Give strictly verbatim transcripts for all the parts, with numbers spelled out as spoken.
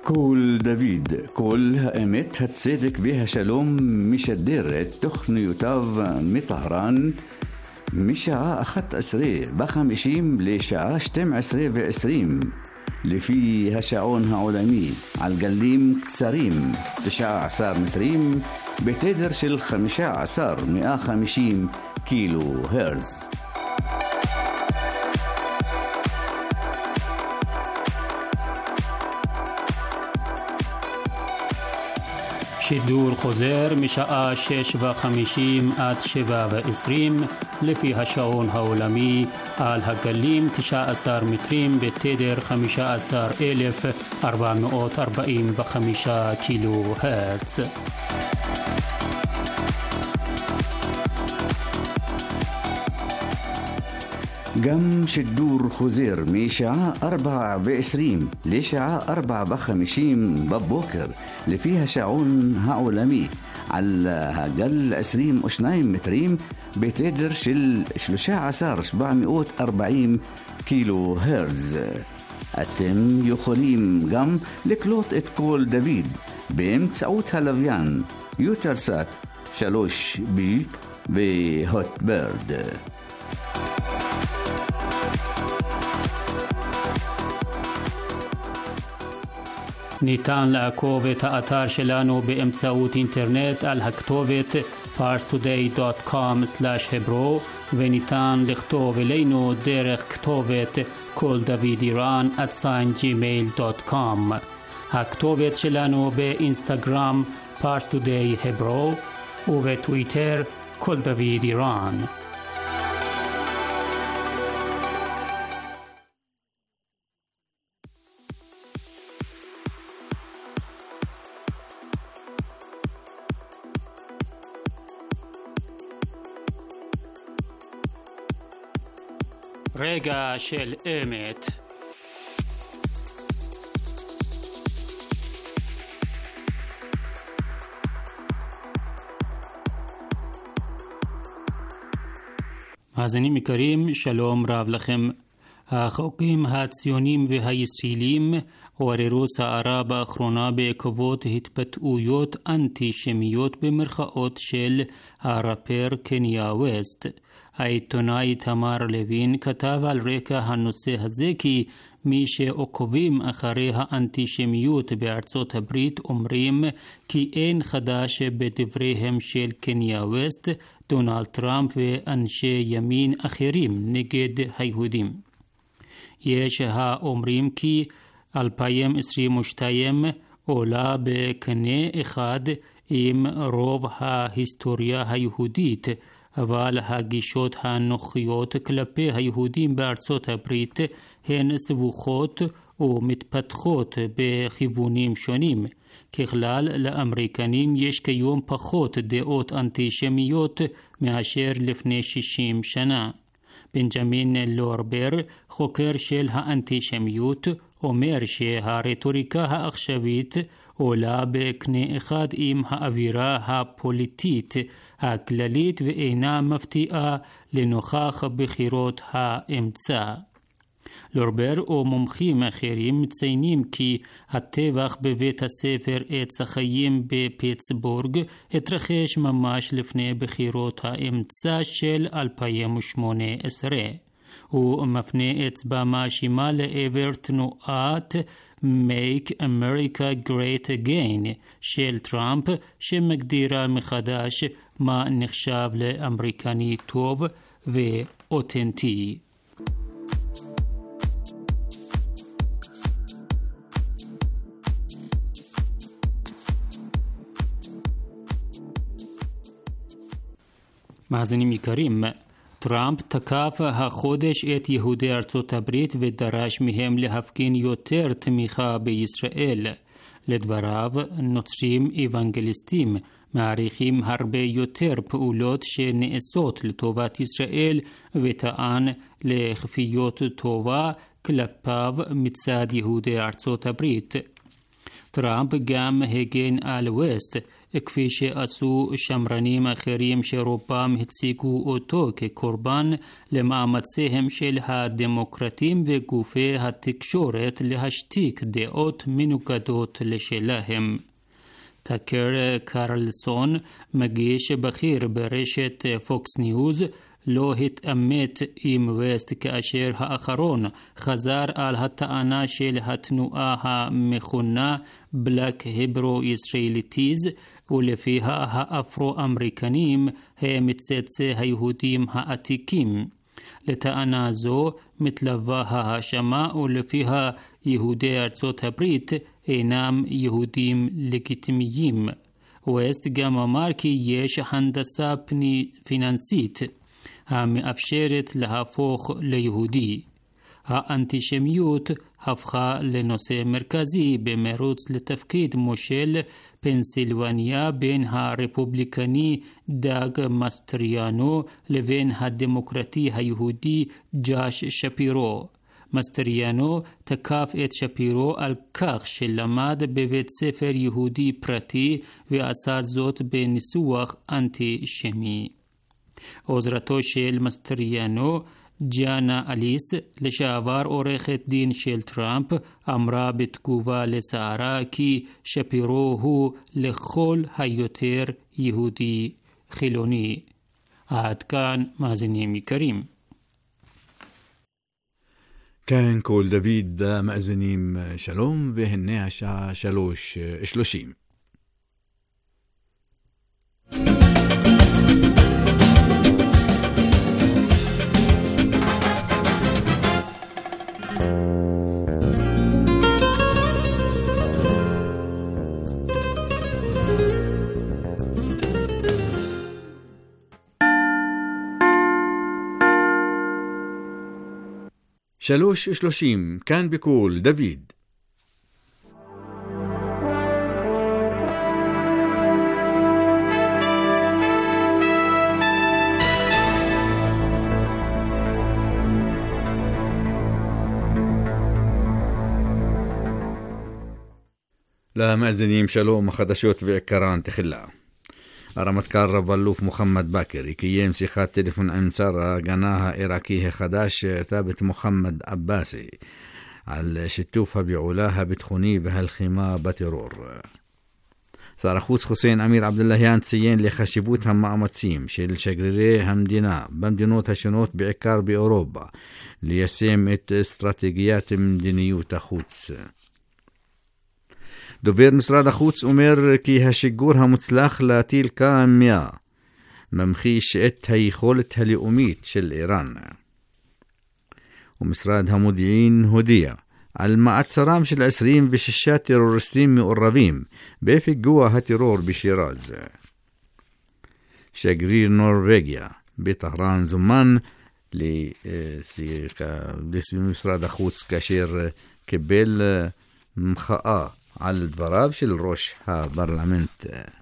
קול דוד, קול האמת, הצדק והשלום משדרת תוכניותיו מטהרן משעה אחת עשרה בחמישים לשעה שתים עשרה ועשרים לפי השעון העולמי על גלים קצרים תשע עשרה מטרים בתדר של חמישה עשר מאה וחמישים קילו הרץ. שידור חוזר משעה שש וחמישים עד שבע ועשרים לפי השעון העולמי על הגלים תשע עשרה מטרים בתדר חמישה עשר אלף ארבע מאות ארבעים וחמישה קילו הרץ. גם שידור חוזר משעה ארבע ועשרים לשעה ארבע וחמישים בבוקר לפי השעון העולמי על הגל עשרים ושניים מטרים בתדר של שלושה עשר שבע מאות וארבעים קילו הרץ. אתם יכולים גם לקלוט את קול דוד באמצעות הלוויין יוטלסאט שלוש בי והוטברד. ניתן לעקוב את האתר שלנו באמצעות אינטרנט על הכתובת פארס טודיי דוט קום סלאש hebro וניתן לכתוב אלינו דרך כתובת קול דוד איראן at sign gmail דוט קום. הכתובת שלנו באינסטגרם פארס טודיי hebro ובטוויטר קול דוד איראן. רגע של אמת. מאזינים יקרים, שלום רב לכם. החוקרים הציונים והישראלים עוררו סערה באחרונה בעקבות התבטאויות אנטישמיות במרכאות של הראפר קניה ווסט. העיתונאי תמר לוין כתב על רקע הנושא הזה כי מי שעוקבים אחרי האנטישמיות בארצות הברית אומרים כי אין חדש בדבריהם של קניה ווסט, דונלד טראמפ ואנשי ימין אחרים נגד היהודים. יש האומרים כי אלפיים עשרים ושתיים עולה בקנה אחד עם רוב ההיסטוריה היהודית, אבל הגישות הנוחיות כלפי היהודים בארצות הברית הן סבוכות ומתפתחות בכיוונים שונים. ככלל, לאמריקנים יש כיום פחות דעות אנטישמיות מאשר לפני שישים שנה. בנג'מין לורבר, חוקר של האנטישמיות, אומר שהרטוריקה העכשווית עולה בקנה אחד עם האווירה הפוליטית הכללית ואינה מפתיעה לנוכח בחירות האמצע. לורבר ומומחים אחרים מציינים כי הטבח בבית הספר עץ החיים בפיטסבורג התרחש ממש לפני בחירות האמצע של אלפיים ושמונה עשרה. הוא מפנה אצבע מאשימה לעבר תנועת Make America Great Again של טראמפ, שמגדירה מחדש מה נחשב לאמריקני טוב ואותנטי. מאזינים יקרים, טראמפ תקף החודש את יהודי ארצות הברית ודרש מהם להפגין יותר תמיכה בישראל. לדבריו, נוצרים אוונגליסטים מעריכים הרבה יותר פעולות שנעשות לטובת ישראל וטען לכפיות טובה כלפיו מצד יהודי ארצות הברית. טראמפ גם הגן על ווסט כפי שעשו שמרנים אחרים שרובם הציגו אותו כקורבן למאמציהם של הדמוקרטים וגופי התקשורת להשתיק דעות מנוגדות לשלהם. טאקר קרלסון, מגיש בכיר ברשת פוקס ניוז, לא התאמת עם ווסט כאשר האחרון חזר על הטענה של התנועה המכונה Black Hebrew Israelites, ולפיה האפרו-אמריקנים הם מצאצאי היהודים העתיקים. לטענה זו מתלווה ההאשמה ולפיה יהודי ארצות הברית אינם יהודים לגיטימיים. ווסט גם אמר כי יש הנדסה פיננסית המאפשרת להפוך ליהודי. האנטישמיות הפכה לנושא מרכזי במרוץ לתפקיד מושל פנסילבניה בין הרפובליקני דאג מסטריאנו לבין הדמוקרטי היהודי ג'אש שפירו. מסטריאנו תקף את שפירו על כך שלמד בבית ספר יהודי פרטי ועשה זאת בניסוח אנטישמי. עוזרתו של מסטריאנו, ג'אנה אליס, לשעבר עורכת דין של טראמפ, אמרה בתגובה לסערה כי שפירו הוא לכל היותר יהודי חילוני. עד כאן מאזינים יקרים. כאן כל דוד מאזינים שלום, והנה השעה שלוש שלושים. שלוש שלושים, כאן בקול דוד. למאזינים שלום, החדשות ועיקרן תחילה. הרמטכ"ל רב-אלוף מוחמד באקרי קיים שיחת טלפון עם שר ההגנה העיראקי החדש ת'אבת מוחמד עבאסי על שיתוף הפעולה הביטחוני והלחימה בטרור. שר החוץ חוסיין אמיר עבדלהיאן ציין לחשיבות המאמצים של שגרירי המדינה במדינות השונות בעיקר באירופה ליישם את אסטרטגיית מדיניות החוץ. דובר משרד החוץ אומר כי השיגור המוצלח להטיל קמ"ע ממחיש את היכולת הלאומית של איראן. ומשרד המודיעין הודיע על מעצרם של עשרים ושישה טרוריסטים מעורבים בפיגוע הטרור בשיראז. שגריר נורווגיה בטהרן זומן למשרד החוץ כאשר קיבל מחאה על דבריו של ראש הפרלמנט.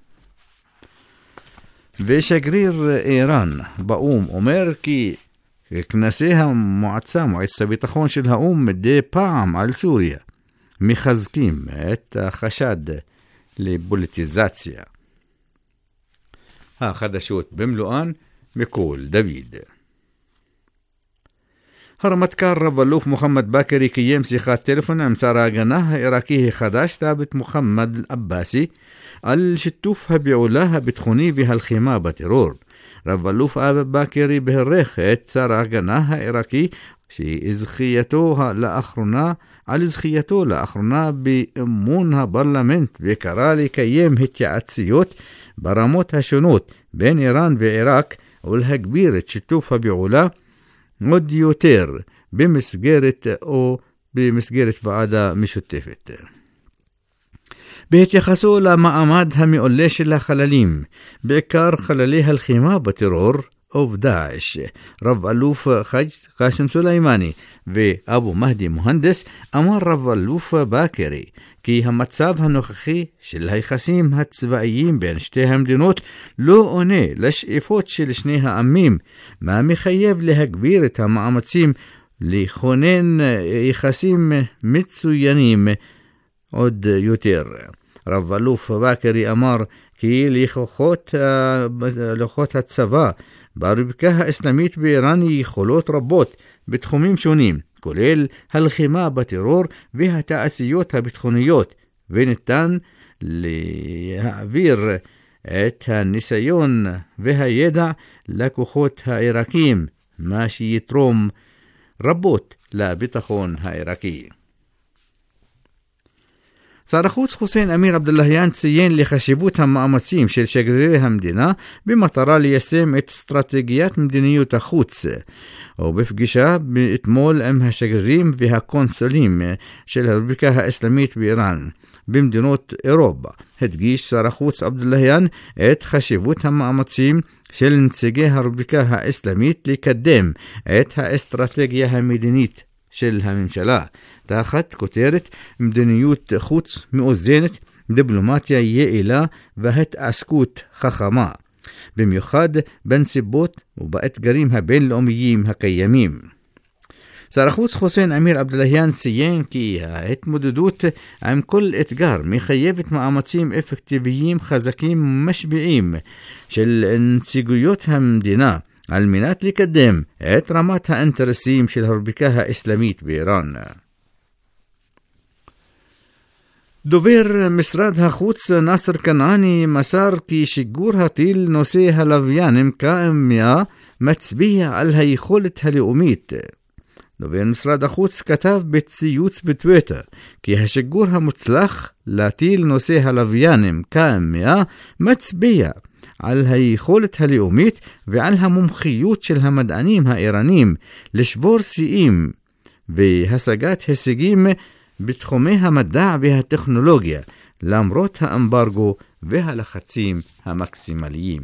ושגריר איראן באום אומר כי כנסי המועצה, מועצת הביטחון של האום מדי פעם על סוריה מחזקים את החשד לפוליטיזציה. החדשות במלואן מקול דוד. הרמטכ"ל רב-אלוף מוחמד באקרי קיים שיחת טלפון עם שר ההגנה העיראקי החדש ת'אבת מוחמד עבאסי על שיתוף הפעולה הביטחוני והלחימה בטרור. רב-אלוף באקרי בהרך את שר ההגנה העיראקי שזכייתו לאחרונה על זכייתו לאחרונה באמון הפרלמנט וקרא לקיים התייעצויות ברמות השונות בין איראן ועיראק ולהגביר את שיתוף הפעולה עוד יותר במסגרת או במסגרת ועדה משותפת. בהתייחסו למעמד המעולה של החללים, בעיקר חללי הלחימה בטרור ובדאעש, רב אלוף קאסם סולימני ואבו מהדי מוהנדס, אמר רב אלוף באקרי כי המצב הנוכחי של היחסים הצבאיים בין שתי המדינות לא עונה לשאיפות של שני העמים, מה מחייב להגביר את המאמצים לכונן יחסים מצוינים עוד יותר. רב אלוף באקרי אמר כי לכוחות, לכוחות הצבא ברפובליקה האסלאמית באיראן יכולות רבות בתחומים שונים, כולל הלחימה בטרור והתעשיות הביטחוניות, וניתן להעביר את הניסיון והידע לכוחות העיראקים, מה שיתרום רבות לביטחון העיראקי. שר החוץ חוסיין אמיר עבדוללהיאן ציין לחשיבות המאמצים של שגרירי המדינה במטרה ליישם את אסטרטגיית מדיניות החוץ, ובפגישה אתמול עם השגרירים והקונסולים של הרפובליקה האסלאמית באיראן במדינות אירופה, הדגיש שר החוץ עבדוללהיאן את חשיבות המאמצים של נציגי הרפובליקה האסלאמית לקדם את האסטרטגיה המדינית של הממשלה, תחת כותרת מדיניות חוץ מאוזנת, דיפלומטיה יעילה והתעסקות חכמה, במיוחד בנסיבות ובאתגרים הבינלאומיים הקיימים. שר החוץ חוסיין אמיר עבדוללהיאן ציין כי ההתמודדות עם כל אתגר מחייבת מאמצים אפקטיביים חזקים ומשפיעים של נציגויות המדינה על מנת לקדם את רמת האינטרסים של הרפובליקה האסלאמית באיראן. דובר משרד החוץ נאסר כנעני מסר כי שיגור הטיל נושא הלוויינים קאם מאה מצביע על היכולת הלאומית. דובר משרד החוץ כתב בציוץ בטוויטר כי השיגור המוצלח לטיל נושא הלוויינים קאם מאה מצביע על היכולת הלאומית ועל המומחיות של המדענים האיראנים לשבור שיאים והשגת הישגים בתחומי המדע והטכנולוגיה למרות האמברגו והלחצים המקסימליים.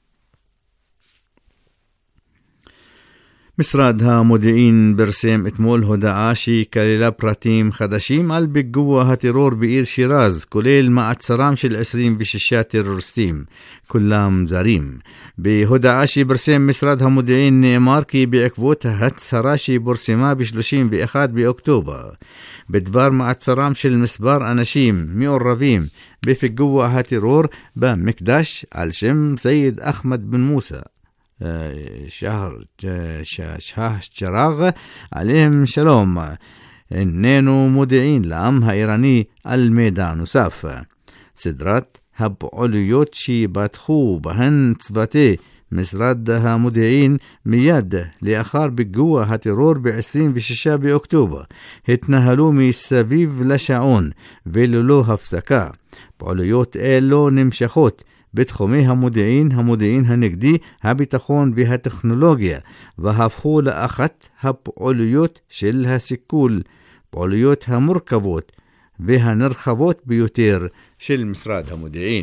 משרד המודיעין פרסם אתמול הודעה שכללה פרטים חדשים על פיגוע הטרור בעיר שיראז, כולל מעצרם של עשרים ושישה טרוריסטים, כולם זרים. בהודעה שפרסם משרד המודיעין נאמר כי בעקבות ההצהרה שפורסמה ב-שלושים ואחד באוקטובר בדבר מעצרם של מספר אנשים מעורבים בפיגוע הטרור במקדש על שם סייד אחמד בן מוסא شهر شاه جراغ عليهم שלום, איננו מודיעין לעם האיראני על מידע נוסף. סדרת הפעוליות שפתחו בהן צוותי משרד המודיעין מיד לאחר פיגוע הטרור ב-עשרים ושישה באוקטובר התנהלו מסביב לשעון וללא הפסקה. פעוליות אלו נמשכות בתחומי המודיעין, המודיעין הנגדי, הביטחון והטכנולוגיה, והפכו לאחת הפעוליות של הסיכול, פעוליות המורכבות והנרחבות ביותר של משרד המודיעין.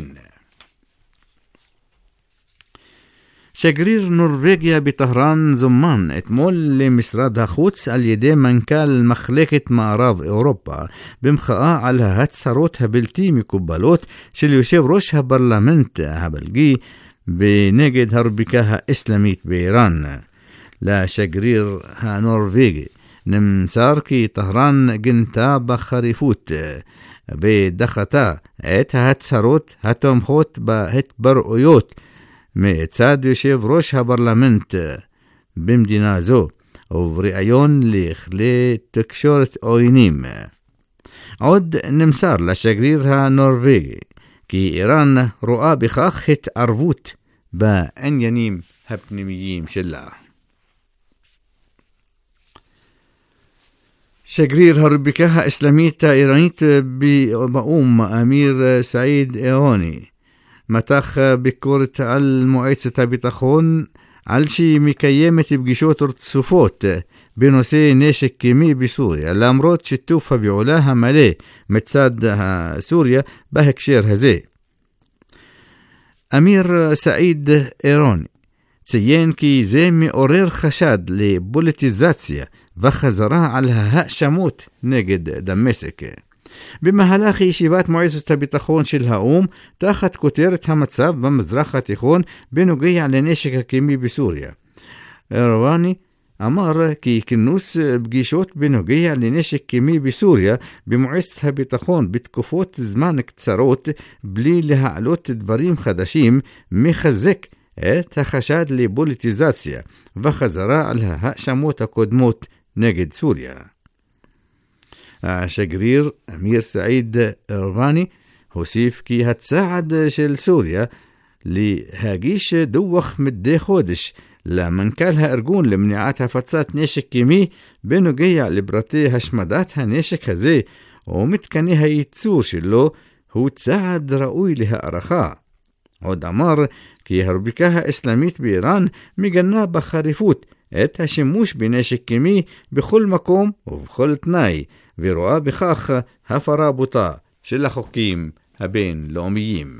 שגריר נורווגיה בטהרן זומן אתמול למשרד החוץ על ידי מנכ"ל מחלקת מערב אירופה במחאה על ההצהרות הבלתי מקובלות של יושב ראש הפרלמנט הבלגי בנגד הרפובליקה האסלאמית באיראן. לשגריר הנורווגי נמסר כי טהרן גינתה בחריפות ודחתה את ההצהרות התומכות בהתבטאויות מצד יושב ראש הפרלמנט במדינה זו ובראיון לכלי תקשורת עוינים. עוד נמסר לשגריר הנורווגי כי איראן רואה בכך התערבות בעניינים הפנימיים שלה. שגריר הרפובליקה האסלאמית האיראנית באו"ם אמיר סעיד אירוני מתח ביקורת על מועצת הביטחון על שהיא מקיימת פגישות רצופות בנושא נשק קימי בסוריה, למרות שיתוף הפעולה המלא מצד סוריה בהקשר הזה. אמיר סעיד אירוני ציין כי זה מעורר חשד לפוליטיזציה וחזרה על ההאשמות נגד דמשק. במהלך ישיבת מועצת הביטחון של האו"ם תחת כותרת המצב במזרח התיכון בנוגע לנשק הקימי בסוריה, אירוני אמר כי כינוס פגישות בנוגע לנשק קימי בסוריה במועצת הביטחון בתקופות זמן קצרות בלי להעלות דברים חדשים מחזק את החשד לפוליטיזציה וחזרה על ההאשמות הקודמות נגד סוריה. השגריר אמיר סעיד ארבני הוסיף כי הצעד של סוריה להגיש דוח מדי חודש למנכ"ל הארגון למניעת הפצת נשק קימי בנוגע לפרטי השמדת הנשק הזה ומתקני הייצור שלו הוא צעד ראוי להערכה. עוד אמר כי הרפובליקה האסלאמית באיראן מגנה בחריפות את השימוש בנשק קימי בכל מקום ובכל תנאי, ורואה בכך הפרה בוטה של החוקים הבינלאומיים.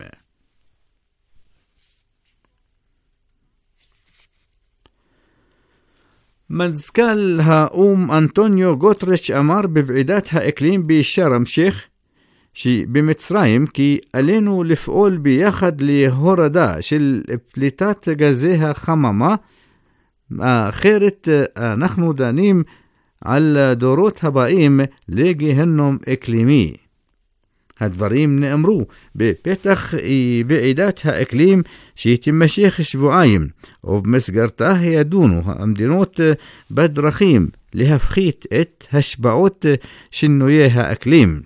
מזכ"ל האום אנטוניו גוטרש אמר בוועידת האקלים בשארם א-שייח שבמצרים כי עלינו לפעול ביחד להורדה של פליטת גזי החממה, אחרת אנחנו דנים על הדורות הבאים לגיהנום אקלימי. הדברים נאמרו בפתח ועידת האקלים שתימשך שבועיים, ובמסגרתה ידונו המדינות בדרכים להפחית את השפעות שינויי האקלים.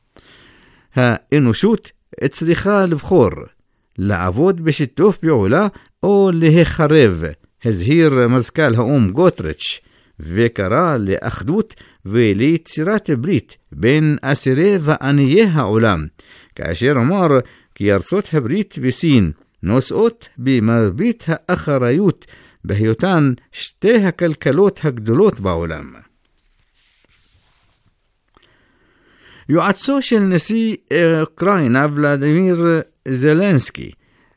האנושות צריכה לבחור לעבוד בשיתוף פעולה או להחרב, הזהיר מזכ"ל האום גוטרץ', וקרא לאחדות וליצירת ברית בין אסירי ועניי העולם, כאשר אמר כי ארצות הברית וסין נושאות במרבית האחריות בהיותן שתי הכלכלות הגדולות בעולם. יועצו של נשיא אוקראינה ולדימיר זלנסקי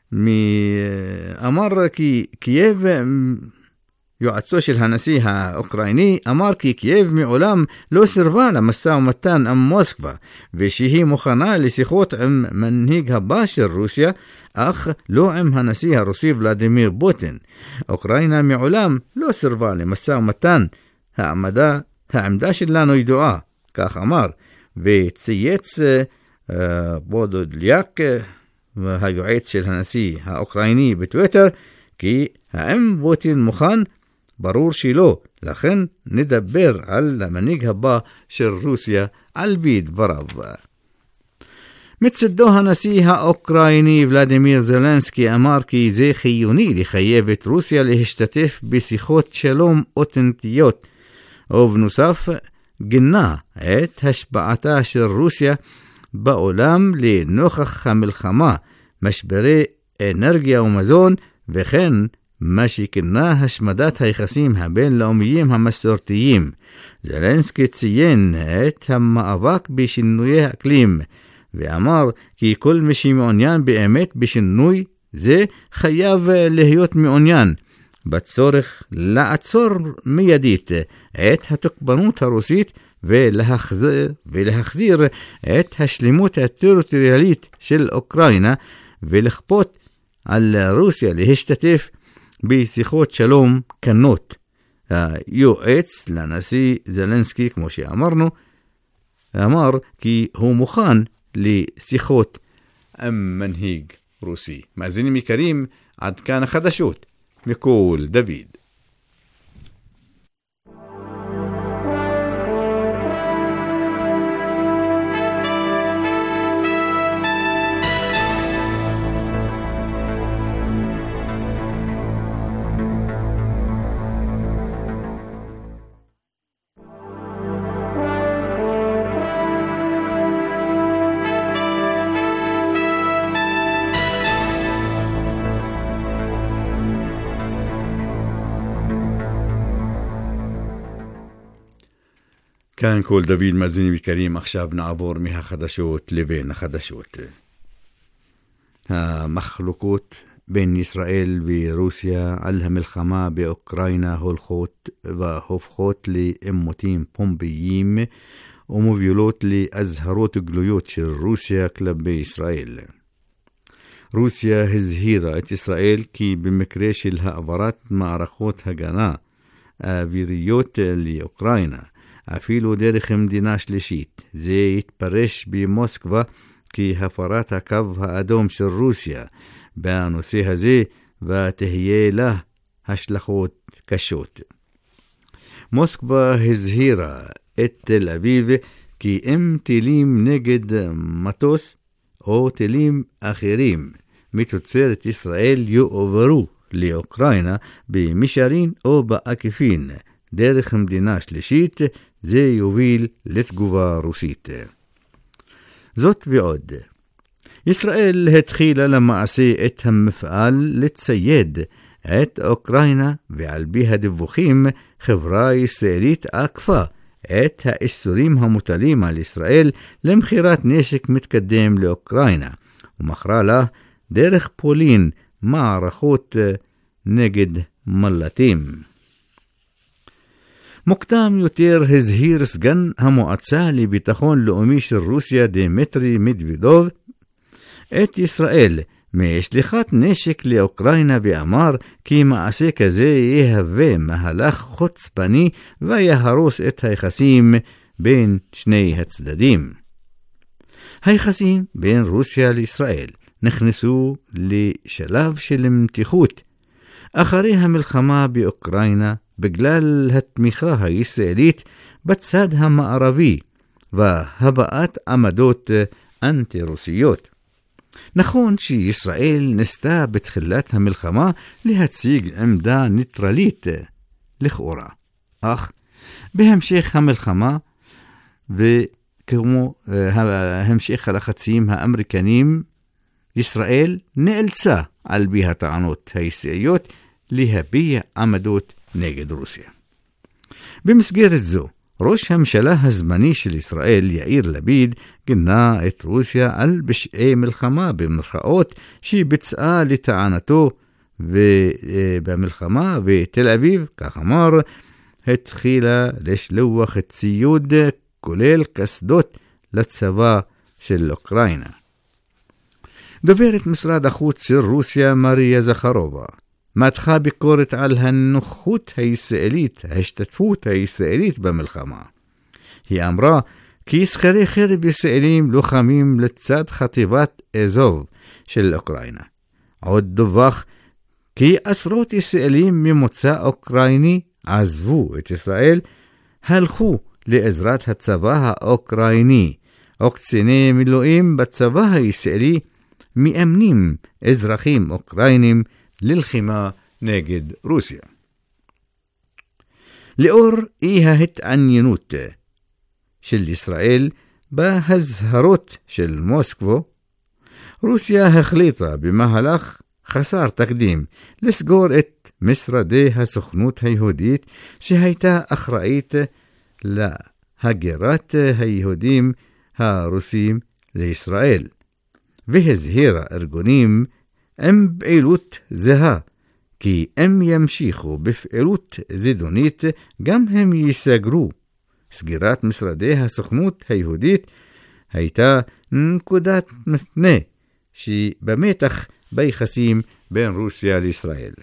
אמר כי קייב יועצו של הנשיא האוקראיני אמר כי קייב מעולם לא סרבה למשא ומתן עם מוסקבה ושהיא מוכנה לשיחות עם מנהיג הבא של רוסיה, אך לא עם הנשיא הרוסי ולדימיר פוטין. אוקראינה מעולם לא סרבה למשא ומתן, העמדה, העמדה שלנו ידועה, כך אמר, וצייץ uh, בודליאק, היועץ של הנשיא האוקראיני בטוויטר, כי האם פוטין מוכן? ברור שלא, לכן נדבר על המנהיג הבא של רוסיה על פי דבריו. מצדו הנשיא האוקראיני ולדימיר זלנסקי אמר כי זה חיוני לחייב את רוסיה להשתתף בשיחות שלום אותנטיות, ובנוסף גינה את השפעתה של רוסיה בעולם לנוכח המלחמה, משברי אנרגיה ומזון, וכן מה שכינה השמדת היחסים הבינלאומיים המסורתיים. זלנסקי ציין את המאבק בשינויי האקלים, ואמר כי כל מי שמעוניין באמת בשינוי זה חייב להיות מעוניין בצורך לעצור מיידית את התוקפנות הרוסית ולהחזיר, ולהחזיר את השלימות הטריטוריאלית של אוקראינה, ולכפות על רוסיה להשתתף בשיחות שלום כנות. היועץ לנשיא זלנסקי, כמו שאמרנו, אמר כי הוא מוכן לשיחות עם מנהיג רוסי. מאזינים יקרים, עד כאן החדשות מכל דוד. כאן כל דוד, מאזינים יקרים, עכשיו נעבור מהחדשות לבין החדשות. המחלוקות בין ישראל ורוסיה על המלחמה באוקראינה הולכות והופכות לעימותים פומביים ומובילות להזהרות גלויות של רוסיה כלפי ישראל. רוסיה הזהירה את ישראל כי במקרה של העברת מערכות הגנה האוויריות לאוקראינה, אפילו דרך מדינה שלישית. זה יתפרש במוסקבה כהפרת הקו האדום של רוסיה בנושא הזה, ותהיה לה השלכות קשות. מוסקבה הזהירה את תל אביב כי אם טילים נגד מטוס או טילים אחרים מתוצרת ישראל יועברו לאוקראינה במישרין או בעקיפין דרך מדינה שלישית, זה יוביל לתגובה רוסית. זאת ועוד, ישראל התחילה למעשה את המפעל לצייד את אוקראינה, ועל פי הדיווחים חברה ישראלית עקפה את האיסורים המוטלים על ישראל למכירת נשק מתקדם לאוקראינה, ומכרה לה דרך פולין מערכות נגד מל"טים. מוקדם יותר הזהיר סגן המועצה לביטחון לאומי של רוסיה דמיטרי מדוודוב את ישראל משליחת נשק לאוקראינה, ואמר כי מעשה כזה יהווה מהלך חוצפני ויהרוס את היחסים בין שני הצדדים. היחסים בין רוסיה לישראל נכנסו לשלב של מתיחות אחרי המלחמה באוקראינה בגלל התמיכה הישראלית בצד המערבי והבעת עמדות אנטי-רוסיות. נכון שישראל נסתה בתחילת המלחמה להציג עמדה ניטרלית לכאורה, אך בהמשך המלחמה וכמו המשך הלחצים האמריקנים, ישראל נאלצה על פי הטענות הישראליות להביע עמדות נגד רוסיה. במסגרת זו, ראש הממשלה הזמני של ישראל יאיר לפיד גינה את רוסיה על פשעי מלחמה במרכאות שביצעה לטענתו במלחמה, ותל אביב, כך אמר, התחילה לשלוח ציוד כולל קסדות לצבא של אוקראינה. דוברת משרד החוץ של רוסיה מריה זכרובה מתחה ביקורת על הנוכחות הישראלית, ההשתתפות הישראלית במלחמה. היא אמרה כי שכרי חרב ישראלים לוחמים לצד חטיבת אזוב של אוקראינה. עוד דווח כי עשרות ישראלים ממוצא אוקראיני עזבו את ישראל, הלכו לעזרת הצבא האוקראיני, או קציני מילואים בצבא הישראלי מאמנים אזרחים אוקראינים ללחימה נגד רוסיה. לאור אי ההתעניינות של ישראל בהזהרות של מוסקבו, רוסיה החליטה במהלך חסר תקדים לסגור את משרדי הסוכנות היהודית שהייתה אחראית להגירת היהודים הרוסים לישראל, והזהירה ארגונים עם פעילות זהה כי אם ימשיכו בפעילות זדונית גם הם ייסגרו. סגירת משרדי הסוכנות היהודית הייתה נקודת מפנה שבמתח ביחסים בין רוסיה לישראל.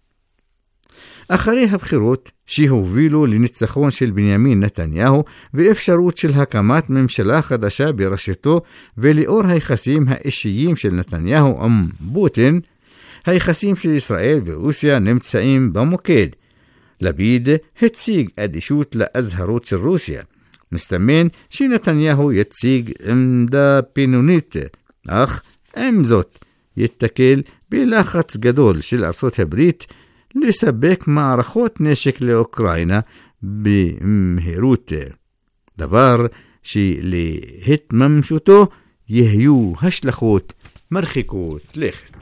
אחרי הבחירות שהובילו לניצחון של בנימין נתניהו ואפשרות של הקמת ממשלה חדשה בראשותו, ולאור היחסים האישיים של נתניהו עם פוטין, היחסים של ישראל ורוסיה נמצאים במוקד. לפיד הציג אדישות לאזהרות של רוסיה. מסתמן שנתניהו יציג עמדה פינונית, אך עם זאת יתקל בלחץ גדול של ארצות הברית לספק מערכות נשק לאוקראינה במהירות, דבר שלהתממשותו יהיו השלכות מרחיקות לכת.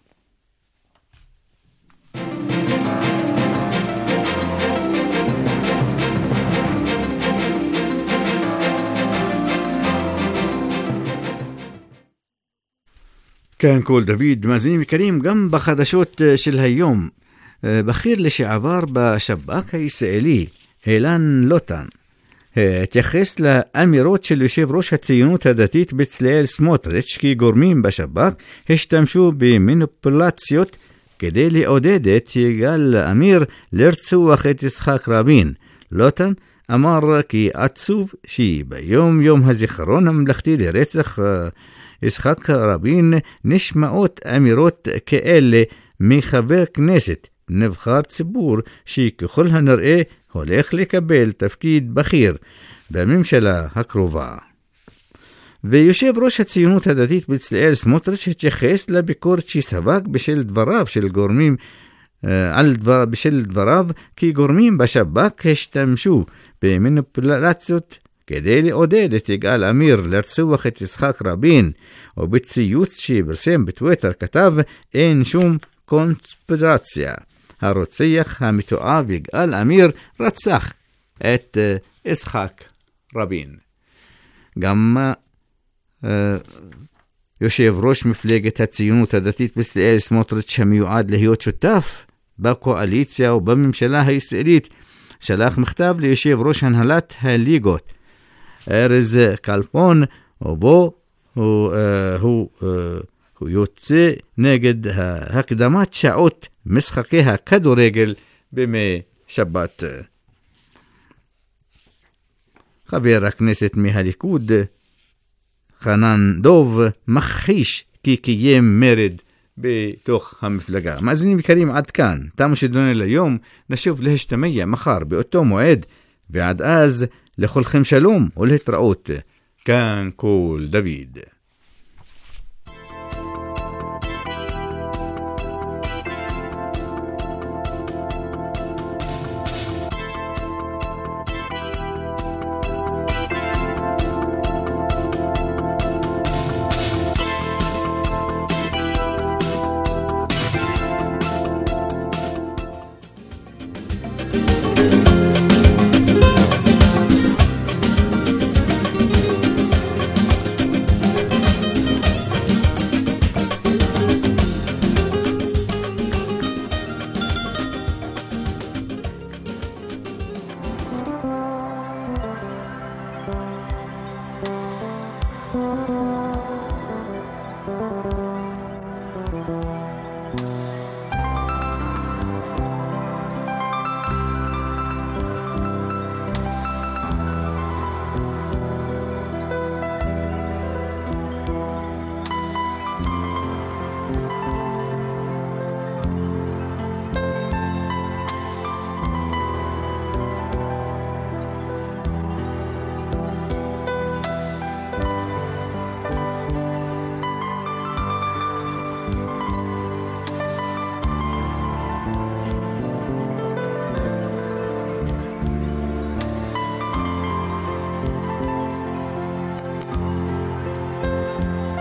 כאן כל דוד, מאזינים יקרים, גם בחדשות של היום, בכיר לשעבר בשב"כ הישראלי, אילן לוטן, התייחס לאמירות של יושב ראש הציונות הדתית בצלאל סמוטריץ' כי גורמים בשב"כ השתמשו במניפולציות כדי לעודד את יגאל עמיר לרצוח את יצחק רבין. לוטן אמר כי עצוב שביום יום הזיכרון הממלכתי לרצח יצחק רבין נשמעות אמירות כאלה מחבר כנסת, נבחר ציבור שככל הנראה הולך לקבל תפקיד בכיר בממשלה הקרובה. ויושב ראש הציונות הדתית בצלאל סמוטריץ' התייחס לביקורת שספג בשל דבריו של גורמים על דבר, בשל דבריו כי גורמים בשב"כ השתמשו במניפולציות כדי לעודד את יגאל עמיר לרצוח את יצחק רבין, ובציוץ שפרסם בטוויטר כתב אין שום קונספירציה. הרוצח המתועב יגאל עמיר רצח את uh, יצחק רבין. גם uh, יושב ראש מפלגת הציונות הדתית בצלאל סמוטריץ' המיועד להיות שותף בקואליציה ובממשלה הישראלית שלח מכתב ליושב ראש הנהלת הליגות ארז כלפון, ובו הוא, uh, הוא, uh, הוא יוצא נגד הקדמת שעות משחקי הכדורגל בימי שבת. חבר הכנסת מהליכוד חנן דוב מכחיש כי קיים מרד בתוך המפלגה. מאזינים יקרים, עד כאן תם שידונו ליום. נשוב להשתמע מחר באותו מועד, ועד אז לכולכם שלום ולהתראות. כאן כל דוד.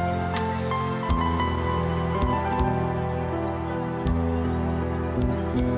Thank you.